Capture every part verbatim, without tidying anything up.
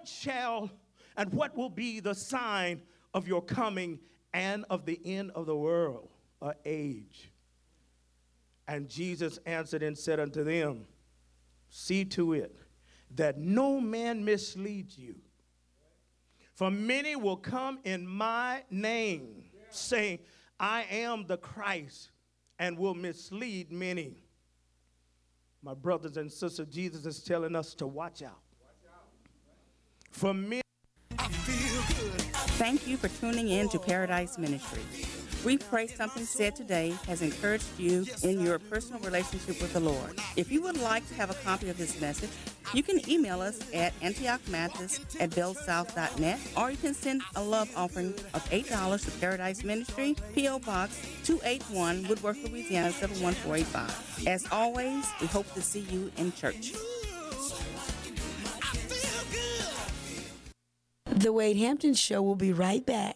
what shall and what will be the sign of your coming and of the end of the world or age? And Jesus answered and said unto them, see to it that no man misleads you. For many will come in my name, saying, I am the Christ, and will mislead many. My brothers and sisters, Jesus is telling us to watch out. For many. I feel good. Thank you for tuning in to Paradise Ministry. We pray something said today has encouraged you in your personal relationship with the Lord. If you would like to have a copy of this message, you can email us at antioch mathis at bellsouth dot net, or you can send a love offering of eight dollars to Paradise Ministry, P O. Box two eighty-one, Woodworth, Louisiana seven one four eight five. As always, we hope to see you in church. The Wade Hampton Show will be right back.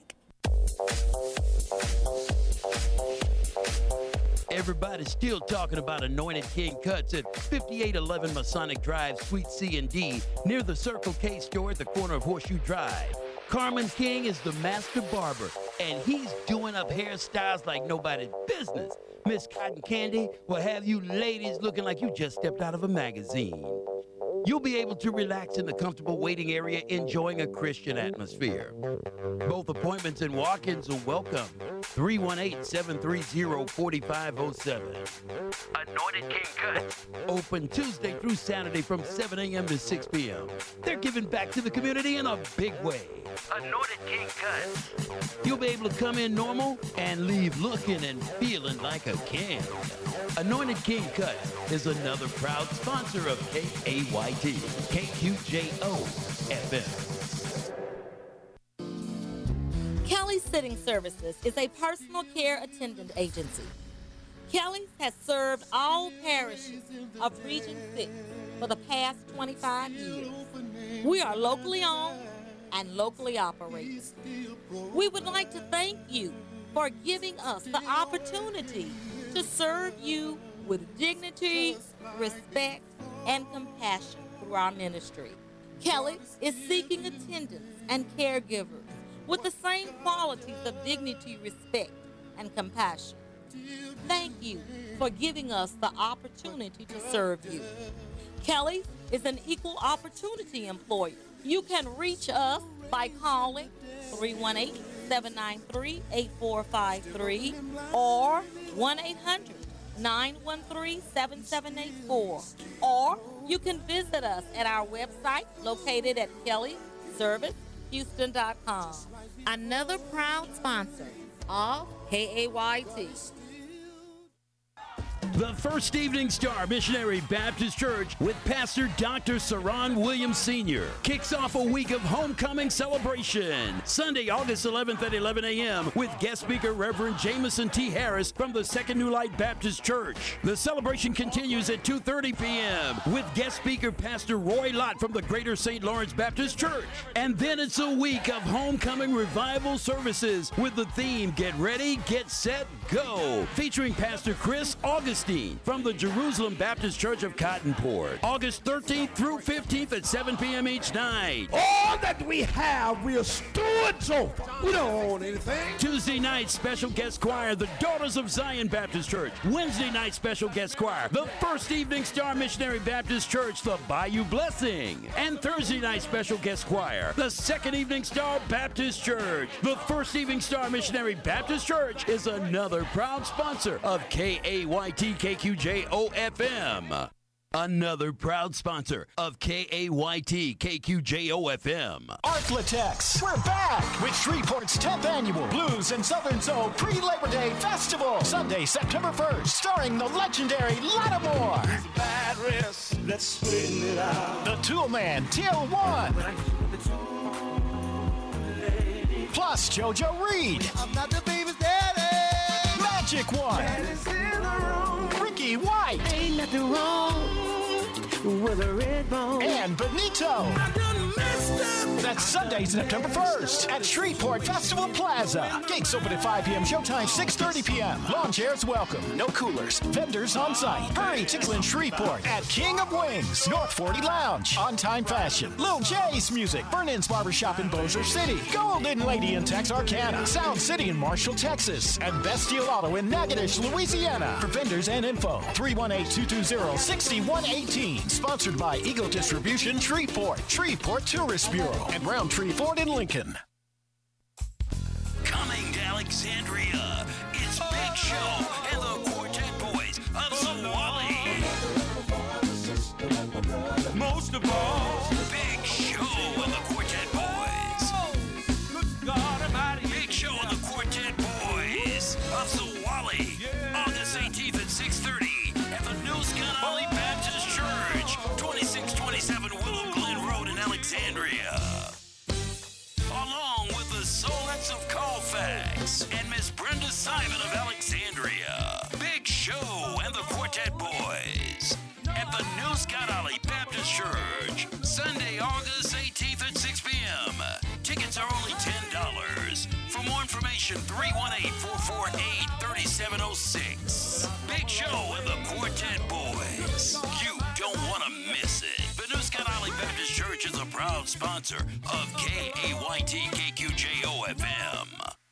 Everybody's still talking about Anointed King Cuts at fifty-eight eleven Masonic Drive, Suite C and D, near the Circle K store at the corner of Horseshoe Drive. Carmen King is the master barber, and he's doing up hairstyles like nobody's business. Miss Cotton Candy will have you ladies looking like you just stepped out of a magazine. You'll be able to relax in the comfortable waiting area, enjoying a Christian atmosphere. Both appointments and walk-ins are welcome. three one eight, seven three zero, four five zero seven. Anointed King Cuts. Open Tuesday through Saturday from seven a.m. to six p.m. They're giving back to the community in a big way. Anointed King Cuts. You'll be able to come in normal and leave looking and feeling like a king. Anointed King Cuts is another proud sponsor of K A Y T, K Q J O F M. Kelly's Sitting Services is a personal care attendant agency. Kelly's has served all parishes of Region six for the past twenty-five years. We are locally owned and locally operated. We would like to thank you for giving us the opportunity to serve you with dignity, respect, and compassion through our ministry. Kelly is seeking attendants and caregivers with the same qualities of dignity, respect, and compassion. Thank you for giving us the opportunity to serve you. Kelly is an equal opportunity employer. You can reach us by calling three one eight, seven nine three, eight four five three or one eight hundred, nine one three, seven seven eight four. Or you can visit us at our website located at kelly service houston dot com. Another proud sponsor of K A Y T. The First Evening Star Missionary Baptist Church with Pastor Doctor Saran Williams Senior kicks off a week of homecoming celebration. Sunday, August eleventh at eleven a.m. with guest speaker Reverend Jameson T. Harris from the Second New Light Baptist Church. The celebration continues at two thirty p.m. with guest speaker Pastor Roy Lott from the Greater Saint Lawrence Baptist Church. And then it's a week of homecoming revival services with the theme Get Ready, Get Set, Go, featuring Pastor Chris Augustine from the Jerusalem Baptist Church of Cottonport. August thirteenth through fifteenth at seven p.m. each night. All that we have, we are stewards over. We don't own anything. Tuesday night, special guest choir, the Daughters of Zion Baptist Church. Wednesday night, special guest choir, the First Evening Star Missionary Baptist Church, the Bayou Blessing. And Thursday night, special guest choir, the Second Evening Star Baptist Church. The First Evening Star Missionary Baptist Church is another proud sponsor of K A Y T K Q J O F M. Another proud sponsor of K A Y T K Q J O F M. Arklatex, we're back with Shreveport's tenth annual Blues and Southern Soul pre-Labor Day Festival. Sunday, September first, starring the legendary Lattimore. Bad risk, let's straighten it out. The Toolman, T L one. Plus JoJo Reed. I'm not the baby's daddy. Magic One. Ricky White. Ain't nothing wrong with a red bone. And Benito. I done messed up. The It's Sunday, September first at Shreveport Festival Plaza. Gates open at five p.m. Showtime six thirty p.m. Lawn chairs welcome. No coolers. Vendors on site. Hurry to in Shreveport at King of Wings. North forty Lounge. On Time Fashion. Lil J's Music. Burn-In's Barbershop in Bossier City. Golden Lady in Texarkana. Sound City in Marshall, Texas. And Best Deal Auto in Natchitoches, Louisiana. For vendors and info, three one eight, two two zero, six one one eight. Sponsored by Eagle Distribution Shreveport, Shreveport Tourist Bureau, and Roundtree Ford in Lincoln. Coming to Alexandria, it's Big Show and the Quartet Boys of Zwolle. Most of all, Big Show and the Quartet Boys. Big Show and the Quartet Boys of Zwolle. August eighteenth at six thirty at the New Scout Baptist Church, twenty-six twenty-seven Willow Glen Road in Alexandria. Along with the Solettes of Colfax and Miss Brenda Simon of Alexandria. Big Show and the Quartet Boys at the New Scott Alley Baptist Church, Sunday, August eighteenth at six p.m. Tickets are only ten dollars. For more information, three one eight, four four eight, three seven zero six. Big Show and the Quartet Boys. You don't want to miss it. The New Scott Alley Baptist Church is a proud sponsor of K A Y T K Q J O F M.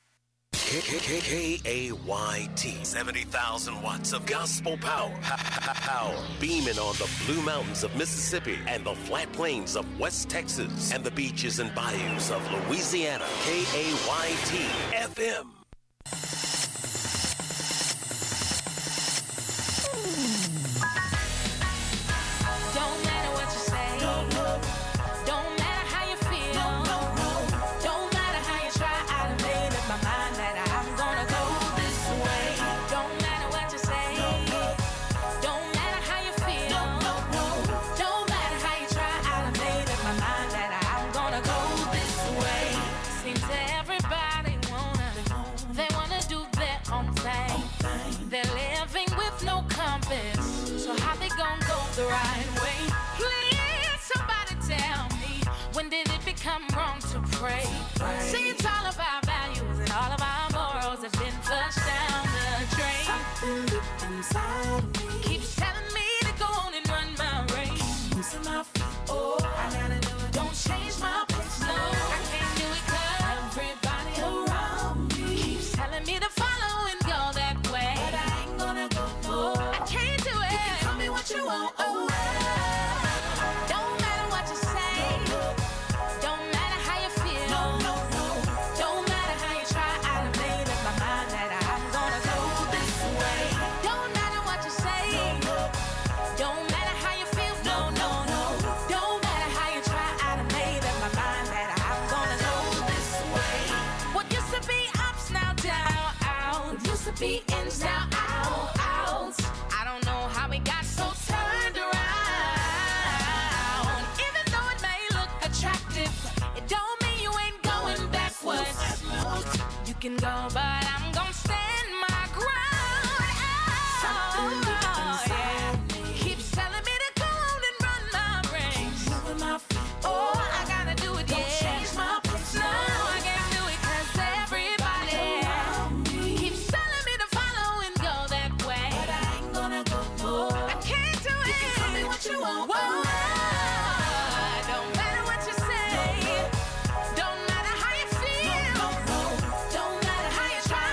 K A Y T, seventy thousand watts of gospel power. Power beaming on the Blue Mountains of Mississippi and the flat plains of West Texas and the beaches and bayous of Louisiana. K A Y T F M. Don't matter what you say. No, no. Don't matter how you feel. No, no, no. Don't matter how you try. I done made up my mind that I'm gonna go this way. Don't matter what you say. No, no. Don't matter how you feel. No, no, no. Don't matter how you try. I done made up my mind that I'm gonna go this way. Seems everybody wanna, they wanna do their own thing. They're living with no compass. So how they gonna go the right way? Please, somebody tell me, when did it become wrong to pray? See, it's all of our values and all of our morals have been flushed down the drain. Something deep inside me keeps telling me to go on and run my race. Losing my feet, oh, I gotta do it. Don't change my pace, no, I can't do it 'cause everybody around me keeps telling me to follow and go that way. But I ain't gonna go, no, I can't do it. You can tell me what you want, oh. Don't matter what you say. Don't matter how you feel. No, no, no. Don't matter how you try. I done made up my mind that I'm gonna go this way. Don't matter what you say. Don't matter how you feel. No, no, no. Don't matter how you try. I done made up my mind that I'm gonna go this way. What used to be ups now down, out. What used to be ins now out, out. I don't know how we got so turned around. Even though it may look attractive, it don't mean you ain't going backwards. You can go, but I'm gonna stand my ground. Oh, yeah. Keeps telling me to go on and run my race. Oh, I gotta do it, yeah. Change my place. No, I can't do it 'cause everybody keeps telling me to follow and go that way. But I ain't gonna go, no. I can't do it. You can tell me what you want. Whoa. Don't matter what you say. Don't matter how you feel. Don't matter how you try.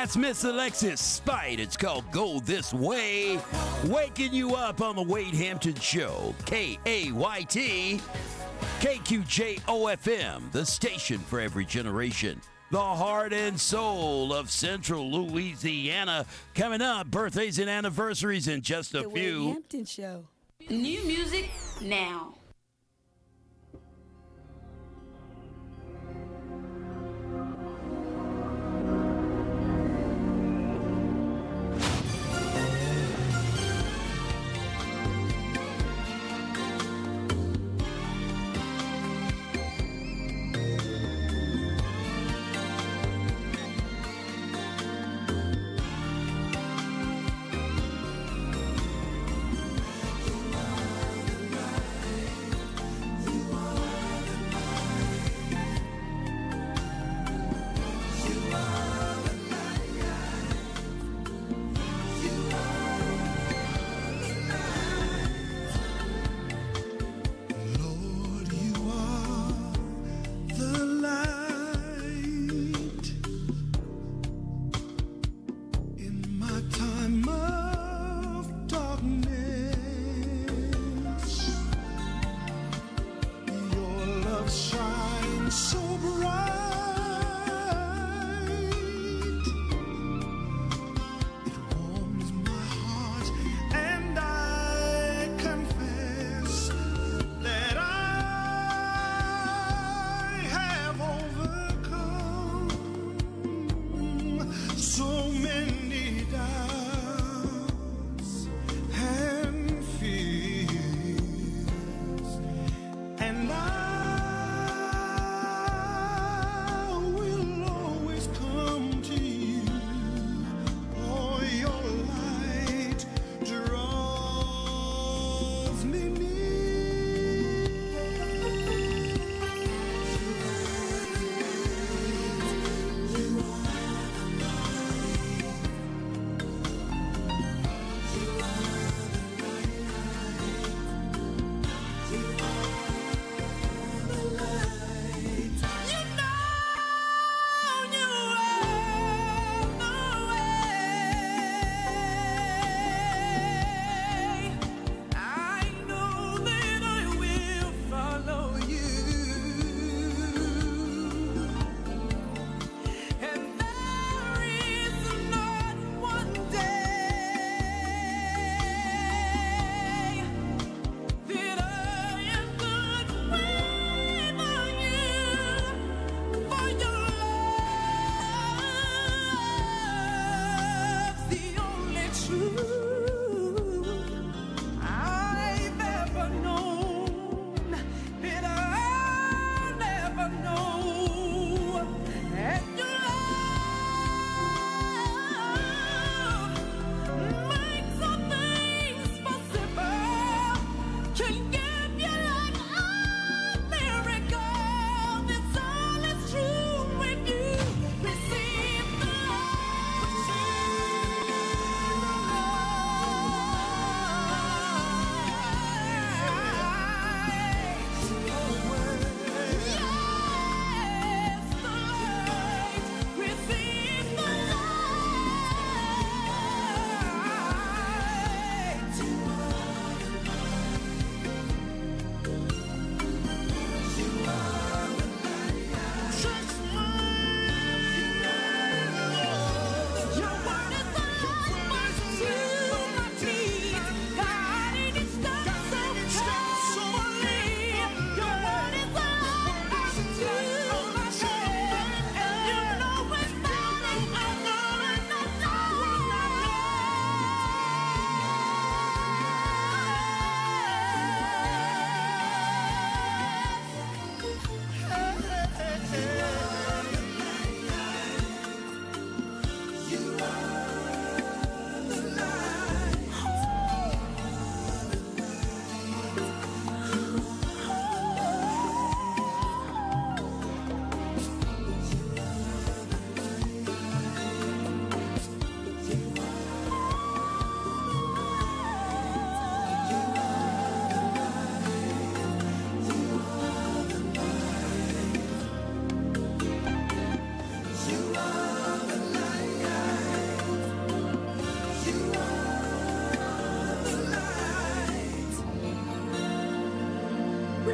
That's Miss Alexis Spite. It's called Go This Way. Waking you up on the Wade Hampton Show. K A Y T, K Q J O F M, the station for every generation. The heart and soul of Central Louisiana. Coming up, birthdays and anniversaries in just a The few. Wade Hampton Show. New music now.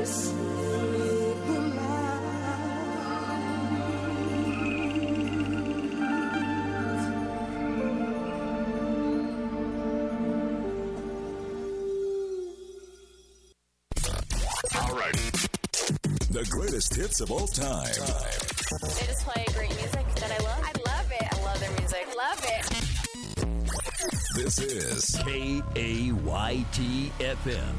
The greatest hits of all time. They just play great music that I love. I love it. I love their music. Love it. This is K A Y T F M.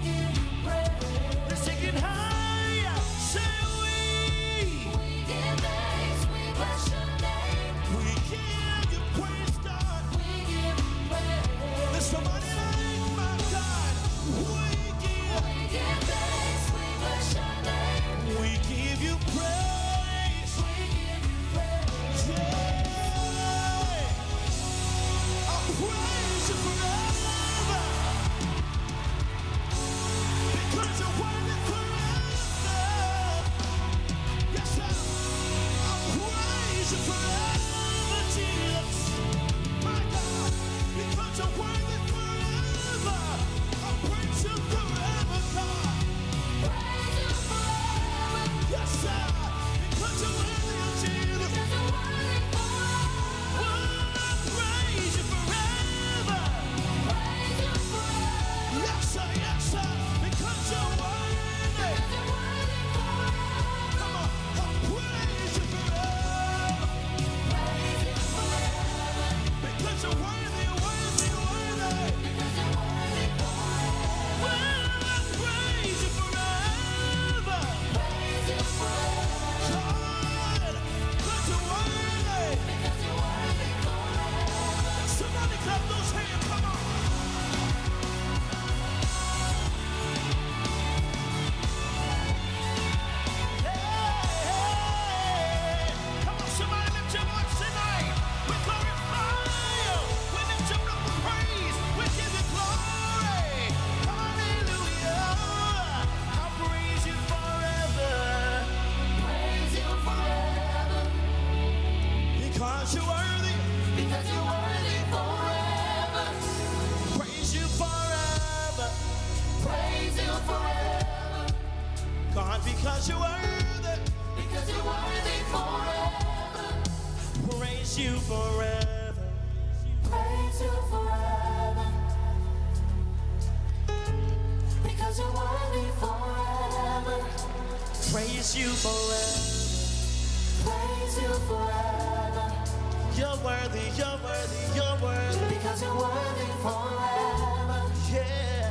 Let's take it higher. Say we. We give because you're worthy. Because you're worthy forever. Praise you forever. Praise you forever. God, because you're worthy. Because you're worthy forever. Praise you forever. Praise you forever. Because you're worthy forever. Praise you forever. Praise you forever. You're worthy, you're worthy, you're worthy. Because you're worthy forever. Yeah.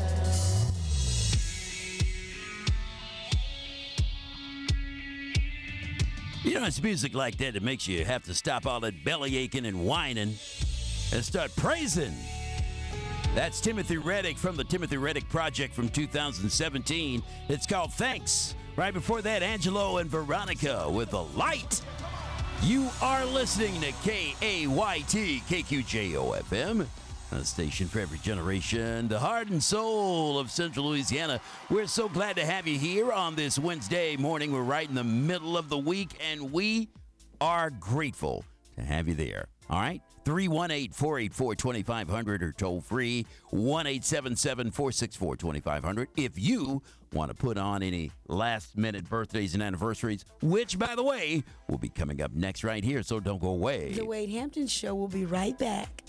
You know, it's music like that that makes you have to stop all that belly aching and whining and start praising. That's Timothy Reddick from the Timothy Reddick Project from two thousand seventeen. It's called Thanks. Right before that, Angelo and Veronica with The Light. You are listening to K A Y T, K Q J O F M, a station for every generation, the heart and soul of Central Louisiana. We're so glad to have you here on this Wednesday morning. We're right in the middle of the week, and we are grateful to have you there. All right? three one eight, four eight four, two five zero zero or toll free one eight seven seven, four six four, two five zero zero if you want to put on any last-minute birthdays and anniversaries, which, by the way, will be coming up next right here, so don't go away. The Wade Hampton Show will be right back.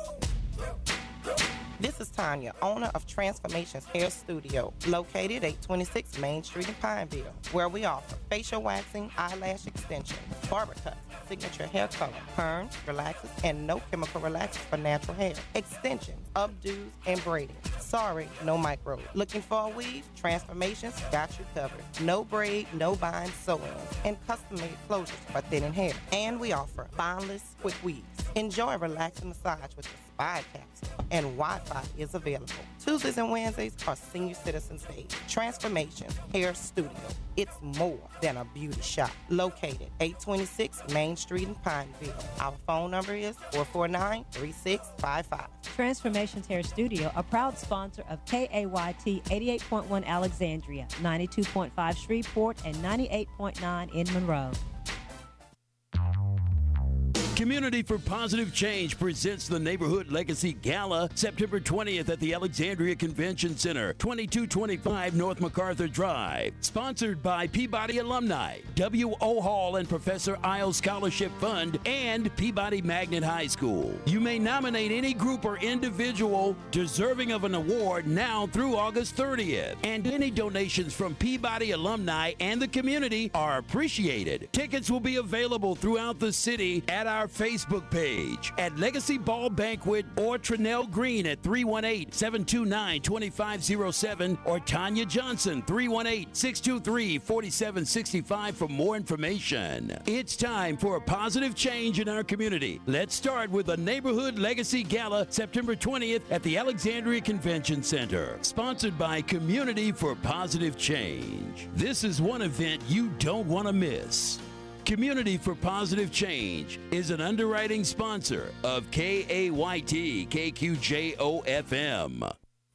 This is Tanya, owner of Transformations Hair Studio, located at twenty-six Main Street in Pineville, where we offer facial waxing, eyelash extensions, barber cuts, signature hair color, perms, relaxers, and no chemical relaxers for natural hair, extensions, updos, and braiding. Sorry, no micro. Looking for a weave? Transformations got you covered. No braid, no bind sew-ins, and custom-made closures for thinning hair. And we offer bondless quick weaves. Enjoy a relaxing massage with the Spy Capsule, and Wi-Fi is available. Tuesdays and Wednesdays are Senior Citizens Day. Transformations Hair Studio. It's more than a beauty shop. Located eight twenty-six Main Street in Pineville. Our phone number is four four nine, three six five five. Transformations Hair Studio, a proud sponsor of K A Y T eighty-eight point one Alexandria, ninety-two point five Shreveport, and ninety-eight point nine in Monroe. Community for Positive Change presents the Neighborhood Legacy Gala September twentieth at the Alexandria Convention Center, twenty-two twenty-five North MacArthur Drive. Sponsored by Peabody Alumni, W O Hall and Professor Isles Scholarship Fund, and Peabody Magnet High School. You may nominate any group or individual deserving of an award now through August thirtieth. And any donations from Peabody Alumni and the community are appreciated. Tickets will be available throughout the city at our Facebook page, at Legacy Ball Banquet or Trinell Green at three one eight, seven two nine, two five zero seven or Tanya Johnson, three one eight, six two three, four seven six five for more information. It's time for a positive change in our community. Let's start with the Neighborhood Legacy Gala September twentieth at the Alexandria Convention Center, sponsored by Community for Positive Change. This is one event you don't want to miss. Community for Positive Change is an underwriting sponsor of K A Y T, K Q J O F M.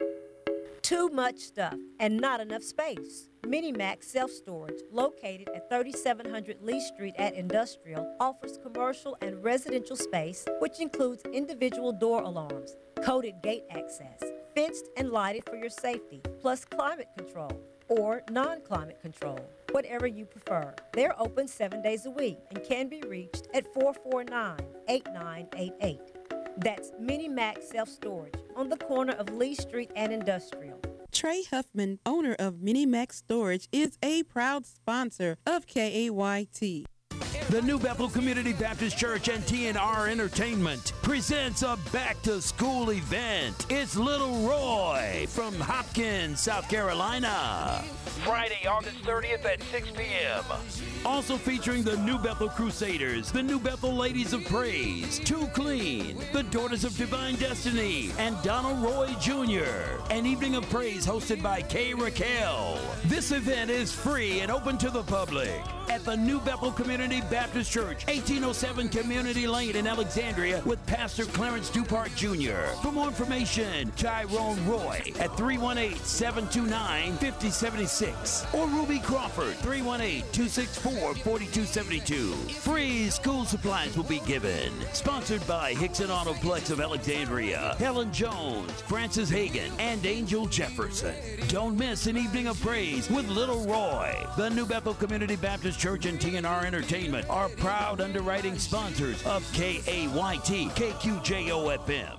Too much stuff and not enough space. Minimax Self-Storage, located at thirty-seven hundred Lee Street at Industrial, offers commercial and residential space, which includes individual door alarms, coded gate access, fenced and lighted for your safety, plus climate control or non-climate control, whatever you prefer. They're open seven days a week and can be reached at four four nine, eight nine eight eight. That's Minimax Self-Storage on the corner of Lee Street and Industrial. Trey Huffman, owner of Minimax Storage, is a proud sponsor of K A Y T. The New Bethel Community Baptist Church and T N R Entertainment presents a back-to-school event. It's Little Roy from Hopkins, South Carolina. Friday, August thirtieth at six p.m. Also featuring the New Bethel Crusaders, the New Bethel Ladies of Praise, Too Clean, the Daughters of Divine Destiny, and Donald Roy Junior An evening of praise hosted by Kay Raquel. This event is free and open to the public at the New Bethel Community Baptist Baptist Church, eighteen oh seven Community Lane in Alexandria with Pastor Clarence Dupart Junior For more information, Tyrone Roy at three one eight, seven two nine, five oh seven six or Ruby Crawford, three one eight, two six four, four two seven two. Free school supplies will be given. Sponsored by Hickson Autoplex of Alexandria, Helen Jones, Francis Hagan, and Angel Jefferson. Don't miss an evening of praise with Little Roy. The New Bethel Community Baptist Church and T N R Entertainment are proud underwriting sponsors of K A Y T, K Q J O F M.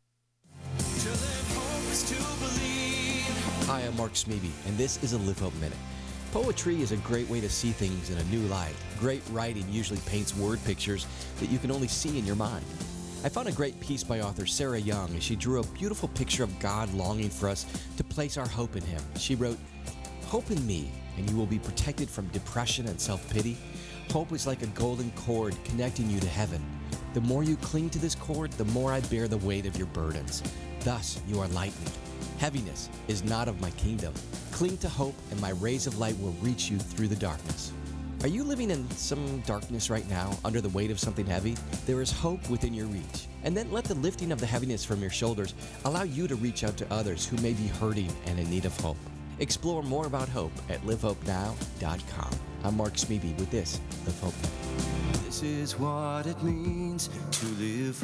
Hi, I'm Mark Smeby, and this is a Live Hope Minute. Poetry is a great way to see things in a new light. Great writing usually paints word pictures that you can only see in your mind. I found a great piece by author Sarah Young as she drew a beautiful picture of God longing for us to place our hope in Him. She wrote, "Hope in me, and you will be protected from depression and self-pity. Hope is like a golden cord connecting you to heaven. The more you cling to this cord, the more I bear the weight of your burdens. Thus you are lightened. Heaviness is not of my kingdom. Cling to hope, and my rays of light will reach you through the darkness." Are you living in some darkness right now, under the weight of something heavy? There is hope within your reach. And then let the lifting of the heaviness from your shoulders allow you to reach out to others who may be hurting and in need of hope. Explore more about hope at live hope now dot com. I'm Mark Smeby with this, Live Hope Now. This is what it means to live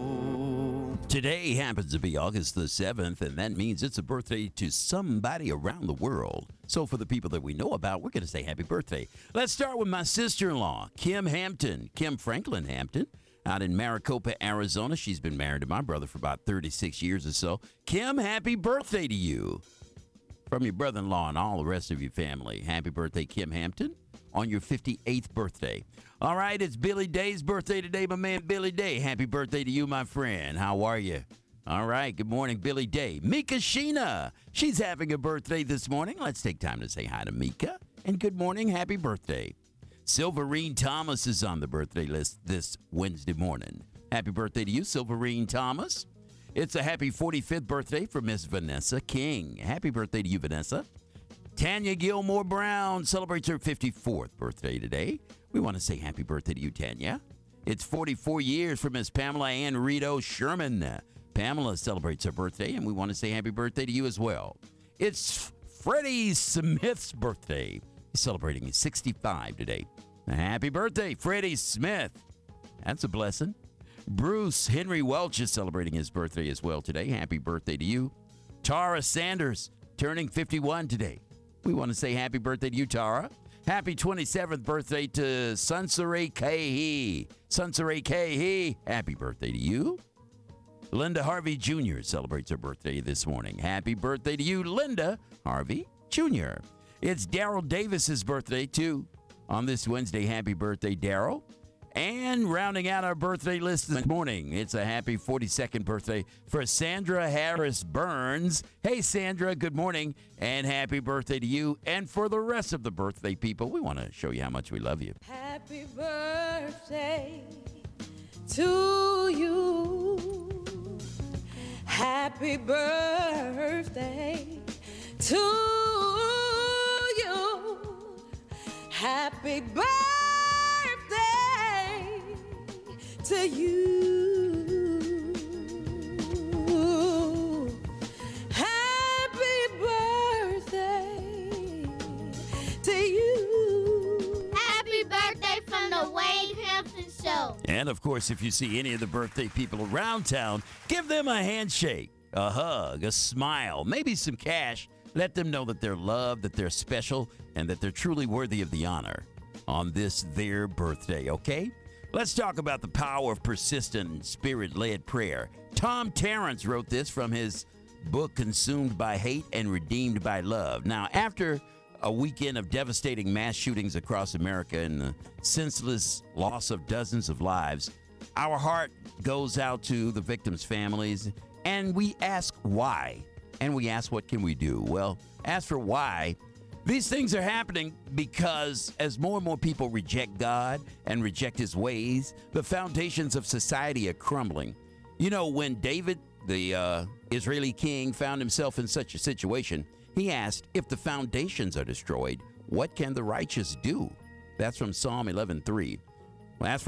hope. Today happens to be August the seventh, and that means it's a birthday to somebody around the world. So for the people that we know about, we're going to say happy birthday. Let's start with my sister-in-law, Kim Hampton, Kim Franklin Hampton, out in Maricopa, Arizona. She's been married to my brother for about thirty-six years or so. Kim, happy birthday to you. From your brother-in-law and all the rest of your family. Happy birthday, Kim Hampton, on your fifty-eighth birthday. All right, it's Billy Day's birthday today, my man Billy Day. Happy birthday to you, my friend. How are you? All right, good morning, Billy Day. Mika Sheena, she's having a birthday this morning. Let's take time to say hi to Mika. And good morning, happy birthday. Silverine Thomas is on the birthday list this Wednesday morning. Happy birthday to you, Silverine Thomas. It's a happy forty-fifth birthday for Miss Vanessa King. Happy birthday to you, Vanessa. Tanya Gilmore Brown celebrates her fifty-fourth birthday today. We want to say happy birthday to you, Tanya. It's forty-four years for Miss Pamela Ann Rito Sherman. Pamela celebrates her birthday, and we want to say happy birthday to you as well. It's Freddie Smith's birthday. He's celebrating his sixty-five today. Happy birthday, Freddie Smith. That's a blessing. Bruce Henry Welch is celebrating his birthday as well today. Happy birthday to you. Tara Sanders turning fifty-one today. We want to say happy birthday to you, Tara. Happy twenty-seventh birthday to Sunsere Kahi. Sunsere Kahi, happy birthday to you. Linda Harvey Junior celebrates her birthday this morning. Happy birthday to you, Linda Harvey Junior It's Daryl Davis's birthday, too, on this Wednesday. Happy birthday, Daryl. And rounding out our birthday list this morning, it's a happy forty-second birthday for Sandra Harris Burns. Hey, Sandra, good morning, and happy birthday to you. And for the rest of the birthday people, we want to show you how much we love you. Happy birthday to you. Happy birthday to you. Happy birthday to you. Happy birthday to you. Happy birthday from the Wade Hampton Show. And, of course, if you see any of the birthday people around town, give them a handshake, a hug, a smile, maybe some cash. Let them know that they're loved, that they're special, and that they're truly worthy of the honor on this their birthday, okay? Let's talk about the power of persistent spirit-led prayer. Tom Terrence wrote this from his book, Consumed by Hate and Redeemed by Love. Now, after a weekend of devastating mass shootings across America and the senseless loss of dozens of lives, our heart goes out to the victims' families, and we ask why. And we ask, what can we do? Well, as for why, these things are happening because as more and more people reject God and reject his ways, the foundations of society are crumbling. You know, when David, the uh, Israeli king, found himself in such a situation, he asked, if the foundations are destroyed, what can the righteous do? That's from Psalm eleven three. Well, as for